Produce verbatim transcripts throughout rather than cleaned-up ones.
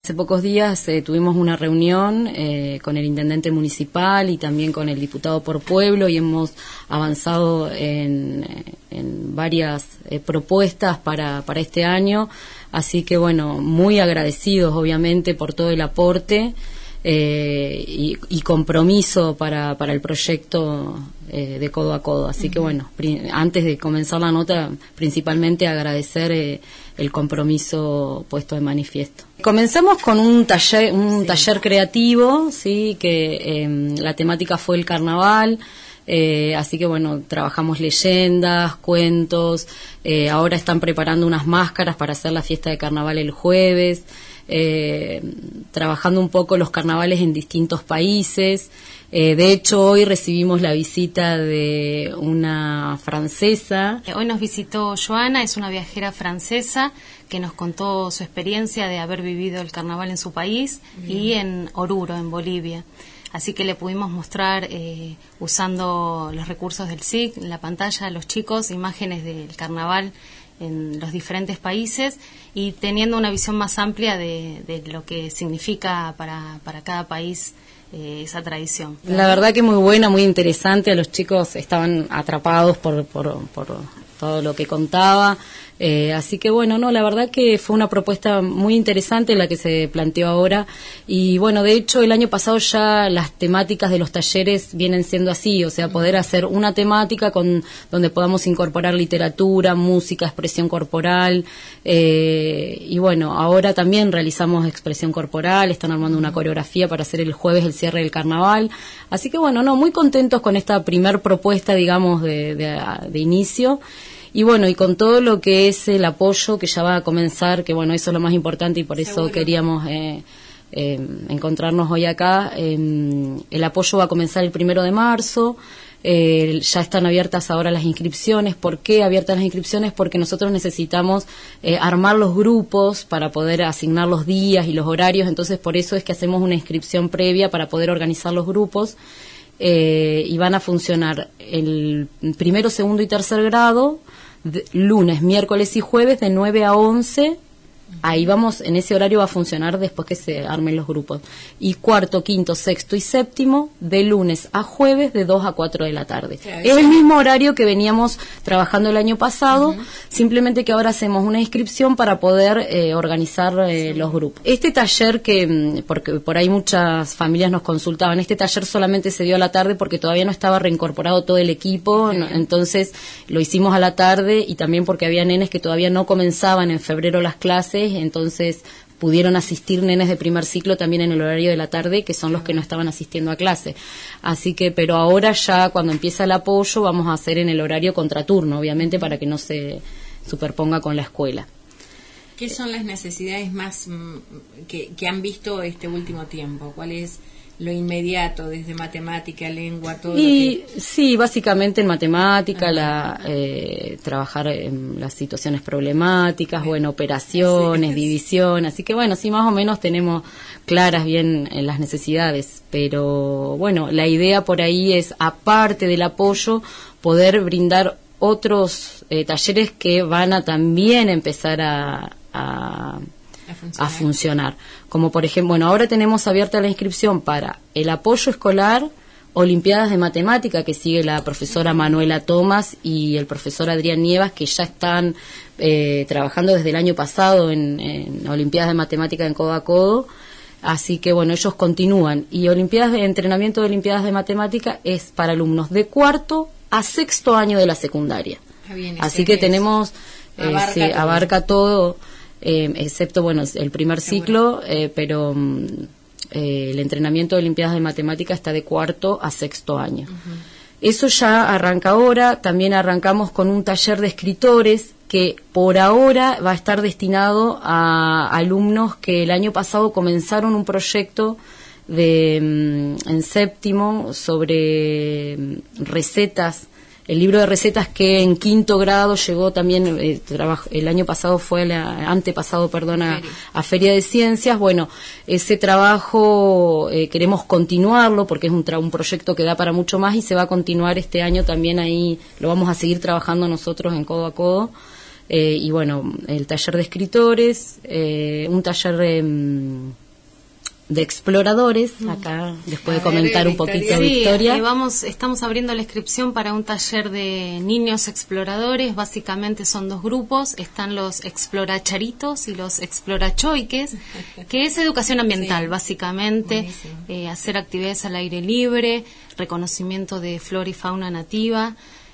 Hace pocos días eh, tuvimos una reunión eh, con el intendente municipal y también con el diputado por pueblo y hemos avanzado en, en varias eh, propuestas para, para este año. Así que bueno, muy agradecidos obviamente por todo el aporte eh, y, y compromiso para, para el proyecto eh, de Codo a Codo. Así uh-huh. que bueno, pri- antes de comenzar la nota, principalmente agradecer eh, el compromiso puesto de manifiesto. Comenzamos con un taller, un sí. taller creativo, sí, que eh, la temática fue el carnaval. Eh, así que bueno, trabajamos leyendas, cuentos, eh, ahora están preparando unas máscaras para hacer la fiesta de carnaval el jueves, eh, trabajando un poco los carnavales en distintos países. Eh, de hecho, hoy recibimos la visita de una francesa. Hoy nos visitó Joana, es una viajera francesa que nos contó su experiencia de haber vivido el carnaval en su país Bien. y en Oruro, en Bolivia. Así que le pudimos mostrar, eh, usando los recursos del S I C, en la pantalla a los chicos, imágenes del carnaval en los diferentes países y teniendo una visión más amplia de, de lo que significa para, para cada país eh, esa tradición. La verdad que muy buena, muy interesante. Los chicos estaban atrapados por, por, por todo lo que contaba. Eh, así que bueno, no, la verdad que fue una propuesta muy interesante la que se planteó ahora y bueno, de hecho el año pasado ya las temáticas de los talleres vienen siendo así, o sea, poder hacer una temática con donde podamos incorporar literatura, música, expresión corporal eh, y bueno, ahora también realizamos expresión corporal, están armando una coreografía para hacer el jueves el cierre del carnaval, así que bueno, no, muy contentos con esta primer propuesta, digamos, de, de, de inicio. Y bueno, y con todo lo que es el apoyo que ya va a comenzar, que bueno, eso es lo más importante y por eso Seguro. queríamos eh, eh, encontrarnos hoy acá. Eh, el apoyo va a comenzar el primero de marzo, eh, ya están abiertas ahora las inscripciones. ¿Por qué abiertas las inscripciones? Porque nosotros necesitamos eh, armar los grupos para poder asignar los días y los horarios, entonces por eso es que hacemos una inscripción previa para poder organizar los grupos. Eh, y van a funcionar el primero, segundo y tercer grado, de, lunes, miércoles y jueves de nueve a once. Ahí vamos, en ese horario va a funcionar después que se armen los grupos. Y cuarto, quinto, sexto y séptimo, de lunes a jueves, de dos a cuatro de la tarde. Claro, es el mismo horario que veníamos trabajando el año pasado, uh-huh. simplemente que ahora hacemos una inscripción para poder eh, organizar eh, sí. los grupos. Este taller que, porque por ahí muchas familias nos consultaban, este taller solamente se dio a la tarde porque todavía no estaba reincorporado todo el equipo, uh-huh. no, entonces lo hicimos a la tarde y también porque había nenes que todavía no comenzaban en febrero las clases, entonces pudieron asistir nenes de primer ciclo también en el horario de la tarde, que son los que no estaban asistiendo a clase. Así que, pero ahora ya cuando empieza el apoyo vamos a hacer en el horario contraturno, obviamente, para que no se superponga con la escuela. ¿Qué son las necesidades más que, que han visto este último tiempo? ¿Cuál es lo inmediato desde matemática, lengua, todo y lo que... sí, básicamente en matemática, la, eh, trabajar en las situaciones problemáticas, bueno, operaciones, sí. división, así que bueno, sí, más o menos tenemos claras bien eh, las necesidades, pero bueno, la idea por ahí es, aparte del apoyo, poder brindar otros eh, talleres que van a también empezar a... a A funcionar. a funcionar, como por ejemplo, bueno, ahora tenemos abierta la inscripción para el apoyo escolar, Olimpiadas de Matemática, que sigue la profesora Manuela Tomás y el profesor Adrián Nievas, que ya están eh, trabajando desde el año pasado en, en Olimpiadas de Matemática en Codo a Codo, así que bueno, ellos continúan, y Olimpiadas de entrenamiento de Olimpiadas de Matemática es para alumnos de cuarto a sexto año de la secundaria, ah, bien, así que tenemos, eh, abarca, se, todo. abarca todo. Eh, excepto, bueno, el primer ciclo, eh, pero eh, el entrenamiento de Olimpiadas de Matemática está de cuarto a sexto año. Uh-huh. Eso ya arranca ahora, también arrancamos con un taller de escritores que por ahora va a estar destinado a alumnos que el año pasado comenzaron un proyecto de en séptimo sobre recetas, el libro de recetas que en quinto grado llegó también, eh, trabajo, el año pasado fue, la, antepasado, perdón, a, a Feria de Ciencias. Bueno, ese trabajo eh, queremos continuarlo porque es un, tra- un proyecto que da para mucho más y se va a continuar este año también ahí, lo vamos a seguir trabajando nosotros en Codo a Codo. eh, y bueno, el taller de escritores, eh, un taller de, de exploradores, acá después de comentar un poquito sí, Victoria. Eh, vamos, estamos abriendo la inscripción para un taller de niños exploradores, básicamente son dos grupos, están los exploracharitos y los explorachoiques, que es educación ambiental, sí, básicamente, eh, hacer actividades al aire libre, reconocimiento de flora y fauna nativa,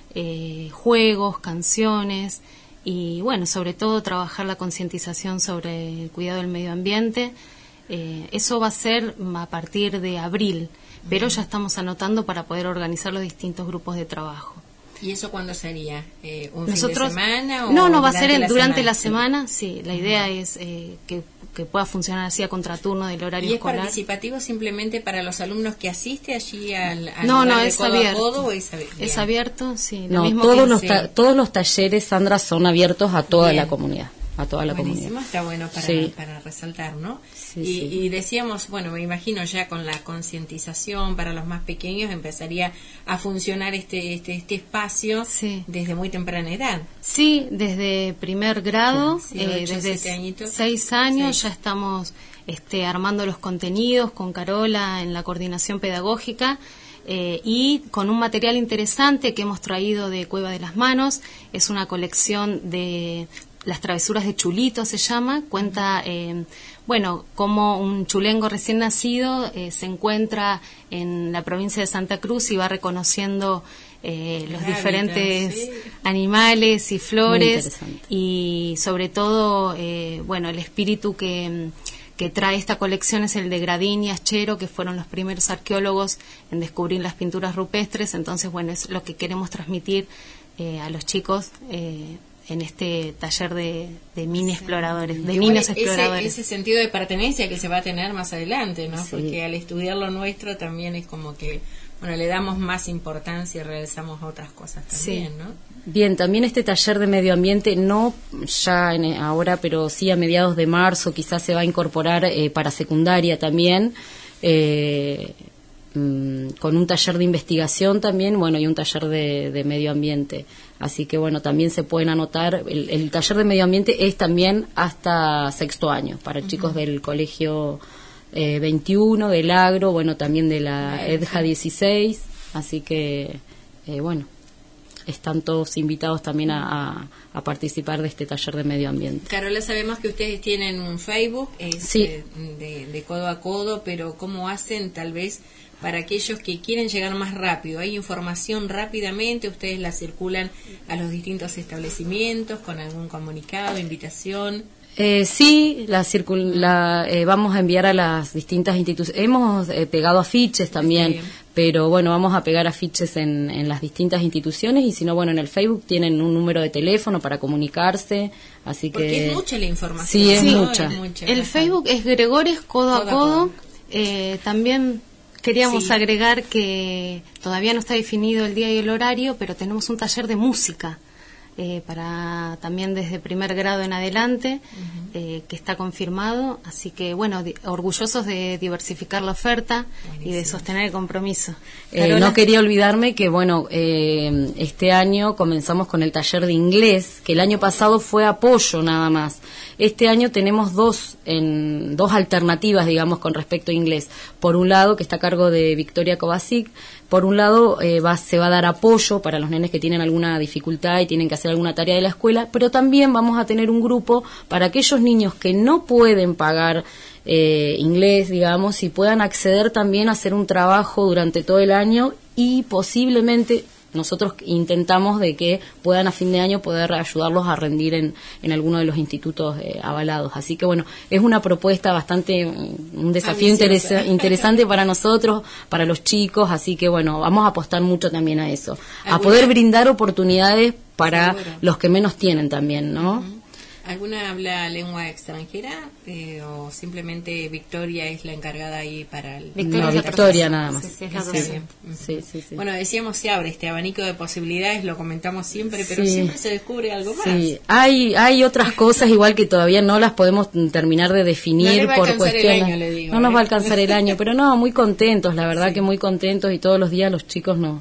eh, juegos, canciones, y bueno, sobre todo trabajar la concientización sobre el cuidado del medio ambiente. Eh, eso va a ser a partir de abril, pero ya estamos anotando para poder organizar los distintos grupos de trabajo. ¿Y eso cuándo sería? Eh, ¿Un Nosotros, fin de semana? O no, no, va a durante ser la durante semana? la semana, sí. La idea es eh, que, que pueda funcionar así a contraturno del horario ¿Y es escolar. participativo simplemente para los alumnos que asiste allí al, al No, lugar no, de es codo abierto. a codo, ¿o es abierto? Es abierto, sí. Lo No, mismo todos que los sí. ta- todos los talleres, Sandra, son abiertos a toda Bien. la comunidad, a toda la Buenísimo, comunidad. está bueno para, Sí. para resaltar, ¿no? Sí, y, sí. y decíamos, bueno, me imagino ya con la concientización para los más pequeños empezaría a funcionar este este, este espacio Sí. desde muy temprana edad. Sí, desde primer grado, Sí, eh, ocho, desde siete añitos. seis años Sí. ya estamos este, armando los contenidos con Carola en la coordinación pedagógica. Eh, y con un material interesante que hemos traído de Cueva de las Manos, es una colección de las travesuras de Chulito, se llama, cuenta, eh, bueno, cómo un chulengo recién nacido eh, se encuentra en la provincia de Santa Cruz y va reconociendo eh, los Hábitats, diferentes sí. animales y flores, interesante. y sobre todo, eh, bueno, el espíritu que... que trae esta colección es el de Gradín y Aschero, que fueron los primeros arqueólogos en descubrir las pinturas rupestres. Entonces, bueno, es lo que queremos transmitir eh, a los chicos eh, en este taller de, de mini exploradores, de Igual niños ese, exploradores. ese sentido de pertenencia que se va a tener más adelante, ¿no? Sí. Porque al estudiar lo nuestro también es como que, bueno, le damos más importancia y realizamos otras cosas también, Sí. ¿no? Bien, también este taller de medio ambiente, no ya en, ahora, pero sí a mediados de marzo, quizás se va a incorporar eh, para secundaria también, eh, mm, con un taller de investigación también, bueno, y un taller de, de medio ambiente. Así que, bueno, también se pueden anotar. El, el taller de medio ambiente es también hasta sexto año, para uh-huh. chicos del colegio eh, veintiuno, del Agro, bueno, también de la EDJA dieciséis, así que, eh, bueno. Están todos invitados también a, a, a participar de este taller de medio ambiente. Carola, sabemos que ustedes tienen un Facebook, es sí. de, de, de codo a codo, pero ¿cómo hacen tal vez para aquellos que quieren llegar más rápido? ¿Hay información rápidamente? ¿Ustedes la circulan a los distintos establecimientos con algún comunicado, invitación? Eh, sí, la, circul la eh, vamos a enviar a las distintas instituciones. Hemos eh, pegado afiches también, pero bueno, vamos a pegar afiches en, en las distintas instituciones, y si no, bueno, en el Facebook tienen un número de teléfono para comunicarse, así Porque que... es mucha la información. Sí, es sí, mucha. Es mucha. El Facebook es Gregores Codo a Codo. Eh, también queríamos Sí. agregar que todavía no está definido el día y el horario, pero tenemos un taller de música. Eh, para también desde primer grado en adelante, uh-huh. eh, que está confirmado, así que bueno, di- orgullosos de diversificar la oferta. Buenísimo. Y de sostener el compromiso. Eh, no quería olvidarme que bueno, eh, este año comenzamos con el taller de inglés, que el año pasado fue apoyo nada más. Este año tenemos dos en dos alternativas, digamos, con respecto a inglés. Por un lado, que está a cargo de Victoria Kovacic, por un lado eh, va, se va a dar apoyo para los nenes que tienen alguna dificultad y tienen que hacer alguna tarea de la escuela, pero también vamos a tener un grupo para aquellos niños que no pueden pagar eh, inglés, digamos, y puedan acceder también a hacer un trabajo durante todo el año, y posiblemente nosotros intentamos de que puedan a fin de año poder ayudarlos a rendir en, en alguno de los institutos eh, avalados. Así que bueno, es una propuesta bastante, un desafío interesa, interesante para nosotros, para los chicos, así que bueno, vamos a apostar mucho también a eso, a poder brindar oportunidades para Seguro. los que menos tienen también, ¿no? Uh-huh. ¿Alguna habla lengua extranjera eh, o simplemente Victoria es la encargada ahí para el... Victoria, no, Victoria nada más. Sí, sí, es la sí. Sí, sí, sí. Bueno, decíamos, se abre este abanico de posibilidades, lo comentamos siempre, pero sí. siempre se descubre algo más. Sí, hay hay otras cosas igual que todavía no las podemos terminar de definir no por cuestiones. Año, le digo, no nos ¿eh? va a alcanzar el año, pero no, muy contentos, la verdad sí. que muy contentos, y todos los días los chicos nos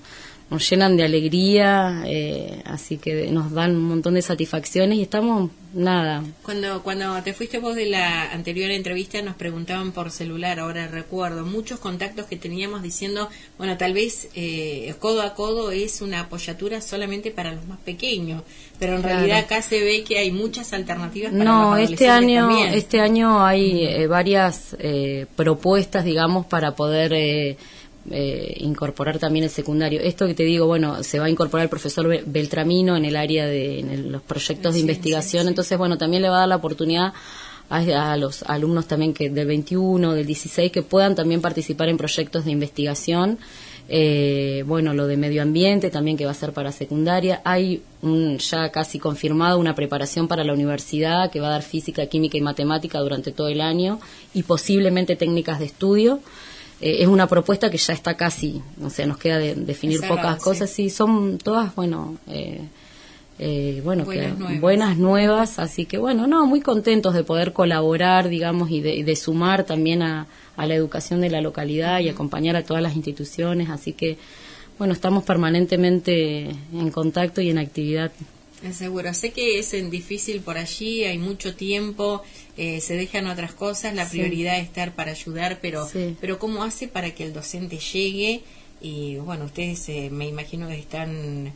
nos llenan de alegría, eh, así que nos dan un montón de satisfacciones y estamos, nada. Cuando cuando te fuiste vos de la anterior entrevista nos preguntaban por celular, ahora recuerdo, muchos contactos que teníamos diciendo, bueno, tal vez eh, codo a codo es una apoyatura solamente para los más pequeños, pero en claro. realidad acá se ve que hay muchas alternativas para no, los adolescentes este año, también. este año hay eh, varias eh, propuestas, digamos, para poder... Eh, Eh, incorporar también el secundario. Esto que te digo, bueno, se va a incorporar el profesor Beltramino en el área de en el, los proyectos sí, de investigación, sí, sí. Entonces, bueno, también le va a dar la oportunidad a, a los alumnos también que del veintiuno, del dieciséis, que puedan también participar en proyectos de investigación. Eh, bueno, lo de medio ambiente también, que va a ser para secundaria. Hay un, ya casi confirmado una preparación para la universidad que va a dar física, química y matemática durante todo el año y posiblemente técnicas de estudio. Eh, es una propuesta que ya está casi, o sea, nos queda de, definir Esa pocas va, cosas, sí. sí, son todas, bueno, eh, eh, bueno, buenas, que, nuevas. buenas nuevas, así que bueno, no, muy contentos de poder colaborar, digamos, y de, y de sumar también a, a la educación de la localidad y acompañar a todas las instituciones, así que, bueno, estamos permanentemente en contacto y en actividad. Seguro, sé que es difícil por allí, hay mucho tiempo, eh, se dejan otras cosas, la prioridad sí. es estar para ayudar, pero sí. pero ¿cómo hace para que el docente llegue? Y bueno, ustedes eh, me imagino que están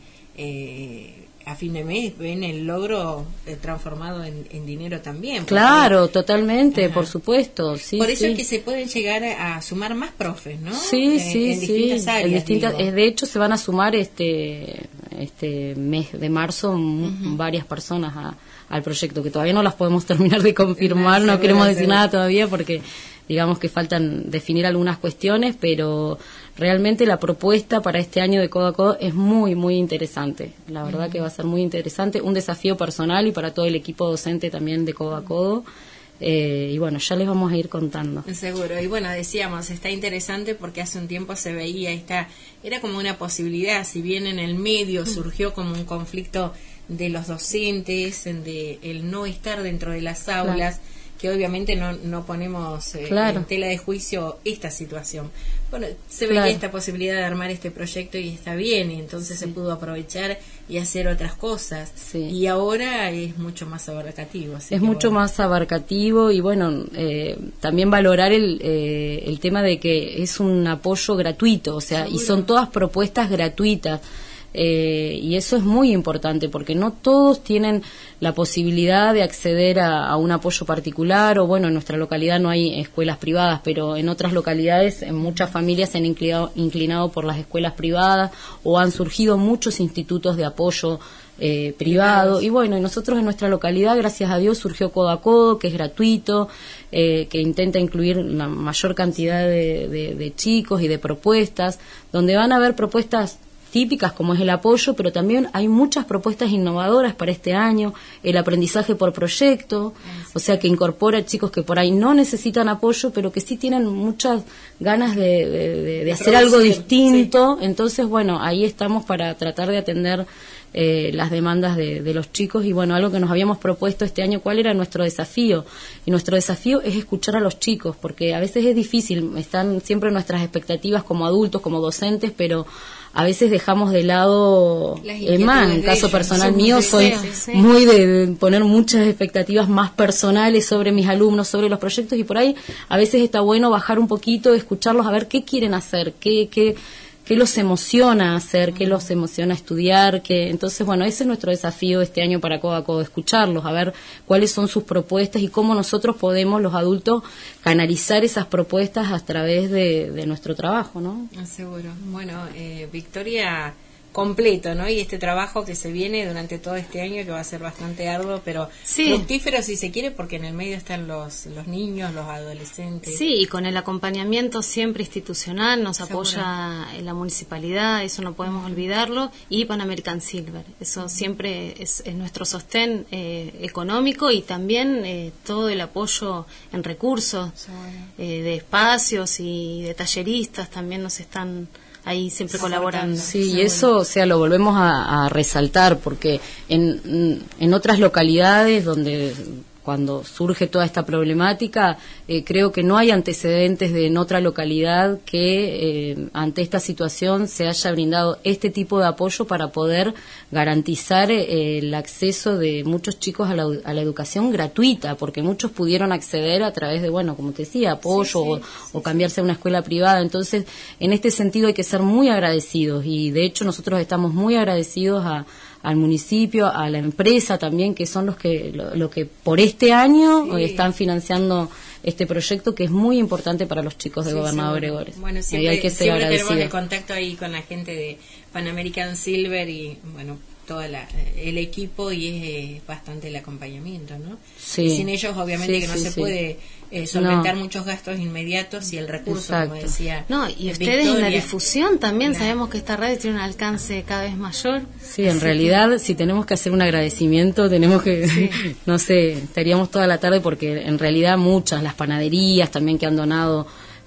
eh, a fin de mes, ven el logro eh, transformado en, en dinero también. Claro, porque, totalmente, ajá. por supuesto. Sí, por eso sí. es que se pueden llegar a, a sumar más profes, ¿no? Sí, eh, sí, en sí. distintas áreas. En distintas, de hecho, se van a sumar este este mes de marzo uh-huh. varias personas a, al proyecto, que todavía no las podemos terminar de confirmar, no, no queremos decir nada todavía porque digamos que faltan definir algunas cuestiones, pero realmente la propuesta para este año de Codo a Codo es muy, muy interesante. La verdad uh-huh. que va a ser muy interesante, un desafío personal y para todo el equipo docente también de Codo a Codo. Eh, y bueno, ya les vamos a ir contando. Seguro, y bueno, decíamos, está interesante porque hace un tiempo se veía esta, era como una posibilidad, si bien en el medio surgió como un conflicto de los docentes, de el no estar dentro de las aulas, claro. que obviamente no, no ponemos eh, claro. en tela de juicio esta situación. Bueno, se veía claro. esta posibilidad de armar este proyecto y está bien, y entonces sí. se pudo aprovechar y hacer otras cosas. Sí. Y ahora es mucho más abarcativo. Así es mucho bueno. más abarcativo y bueno, eh, también valorar el, eh, el tema de que es un apoyo gratuito, o sea, ¿Seguro? y son todas propuestas gratuitas. Eh, y eso es muy importante porque no todos tienen la posibilidad de acceder a, a un apoyo particular o bueno, en nuestra localidad no hay escuelas privadas, pero en otras localidades en muchas familias se han inclinado, inclinado por las escuelas privadas o han surgido muchos institutos de apoyo eh, privado y bueno, y nosotros en nuestra localidad gracias a Dios surgió Codo a Codo, que es gratuito, eh, que intenta incluir la mayor cantidad de, de, de chicos y de propuestas, donde van a haber propuestas típicas como es el apoyo, pero también hay muchas propuestas innovadoras para este año, el aprendizaje por proyecto, o sea que incorpora chicos que por ahí no necesitan apoyo, pero que sí tienen muchas ganas de, de, de, de hacer algo distinto, sí. Entonces bueno, ahí estamos para tratar de atender eh, las demandas de, de los chicos y bueno, algo que nos habíamos propuesto este año, ¿cuál era nuestro desafío? Y nuestro desafío es escuchar a los chicos, porque a veces es difícil, están siempre nuestras expectativas como adultos, como docentes, pero a veces dejamos de lado, eh, más, en caso ellos, personal mío, deseos, soy sí. muy de, de poner muchas expectativas más personales sobre mis alumnos, sobre los proyectos, y por ahí a veces está bueno bajar un poquito, escucharlos, a ver qué quieren hacer, qué, qué, qué los emociona hacer, qué los emociona estudiar, qué, entonces bueno, ese es nuestro desafío este año para Codo a Codo, escucharlos, a ver cuáles son sus propuestas y cómo nosotros podemos, los adultos, canalizar esas propuestas a través de, de nuestro trabajo, ¿no? Seguro. Bueno, eh, Victoria, completo, ¿no? Y este trabajo que se viene durante todo este año, que va a ser bastante arduo, pero sí. fructífero si se quiere, porque en el medio están los, los niños, los adolescentes. Sí, y con el acompañamiento siempre institucional, nos Seguro. apoya la municipalidad, eso no podemos uh-huh. olvidarlo, y Pan American Silver, eso uh-huh. siempre es, es nuestro sostén eh, económico y también eh, todo el apoyo en recursos, eh, de espacios y de talleristas también nos están ahí siempre colaborando. Sí, y eso, o sea, lo volvemos a, a resaltar porque en, en otras localidades donde cuando surge toda esta problemática, eh, creo que no hay antecedentes de en otra localidad que eh, ante esta situación se haya brindado este tipo de apoyo para poder garantizar eh, el acceso de muchos chicos a la, a la educación gratuita, porque muchos pudieron acceder a través de, bueno, como te decía, apoyo sí, sí, o, sí, o cambiarse sí. a una escuela privada. Entonces, en este sentido hay que ser muy agradecidos, y de hecho nosotros estamos muy agradecidos a al municipio, a la empresa también, que son los que lo, lo que por este año sí. están financiando este proyecto, que es muy importante para los chicos de sí, Gobernador sí, Gregores. Bueno, siempre, hay que ser siempre tenemos el contacto ahí con la gente de Pan American Silver y, bueno, todo la, el equipo, y es eh, bastante el acompañamiento, ¿no? Sí. Y sin ellos, obviamente, sí, que no sí, se sí. puede eh, solventar no. muchos gastos inmediatos y el recurso, Exacto. como decía. No, y eh, ustedes Victoria. en la difusión también, claro. Sabemos que esta radio tiene un alcance cada vez mayor. Sí, en realidad, que... si tenemos que hacer un agradecimiento, tenemos que, sí. no sé, estaríamos toda la tarde, porque en realidad muchas, las panaderías también que han donado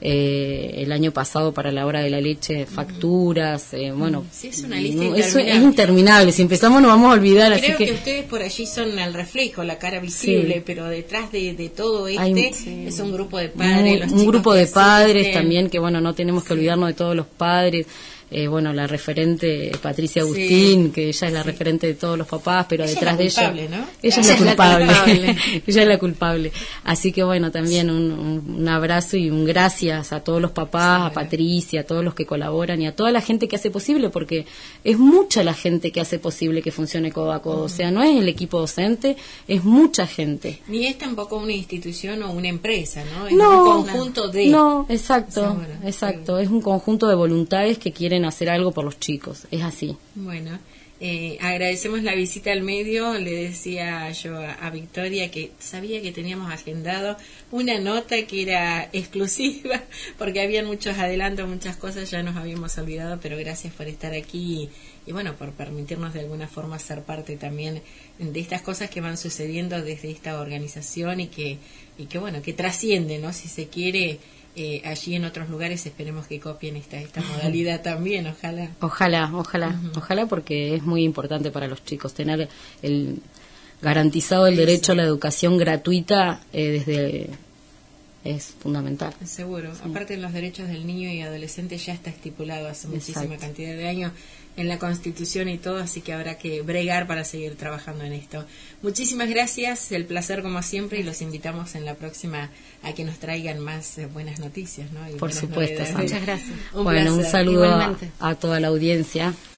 Eh, el año pasado para la hora de la leche, facturas, eh, bueno, sí, es una lista no, interminable. Es, es interminable, si empezamos nos vamos a olvidar. Creo así que, que ustedes por allí son el reflejo, la cara visible, sí. pero detrás de, de todo este hay, sí. es un grupo de padres, un, los un grupo de padres asisten. También, que bueno, no tenemos que sí. olvidarnos de todos los padres. Eh, bueno, la referente Patricia Agustín, sí, que ella es la sí. referente de todos los papás, pero ella detrás es la culpable, de ella, ¿no? ella, ella es la culpable, la culpable. ella es la culpable. Así que bueno, también un, un, un abrazo y un gracias a todos los papás, sí, a Patricia, a todos los que colaboran y a toda la gente que hace posible, porque es mucha la gente que hace posible que funcione Codo a Codo. Uh-huh. O sea, no es el equipo docente, es mucha gente. Ni es tampoco una institución o una empresa, ¿no? Es no, un conjunto de... No, exacto, o sea, bueno, exacto. Sí. Es un conjunto de voluntades que quieren hacer algo por los chicos, es así. Bueno, eh, agradecemos la visita al medio. Le decía yo a, a Victoria que sabía que teníamos agendado una nota que era exclusiva, porque había muchos adelantos, muchas cosas, ya nos habíamos olvidado, pero gracias por estar aquí y, y bueno, por permitirnos de alguna forma ser parte también de estas cosas que van sucediendo desde esta organización y que, y que bueno, que trasciende, ¿no? Si se quiere... Eh, allí en otros lugares esperemos que copien esta esta modalidad también, ojalá. Ojalá, ojalá, uh-huh. ojalá, porque es muy importante para los chicos tener el garantizado el Eso. derecho a la educación gratuita eh, desde es fundamental. Seguro. Sí. Aparte, los derechos del niño y adolescente ya está estipulado hace Exacto. muchísima cantidad de años en la Constitución y todo, así que habrá que bregar para seguir trabajando en esto. Muchísimas gracias, el placer como siempre, y los invitamos en la próxima a que nos traigan más eh, buenas noticias, ¿no? Y Por supuesto, muchas gracias. Un bueno, placer. un saludo a, a toda la audiencia.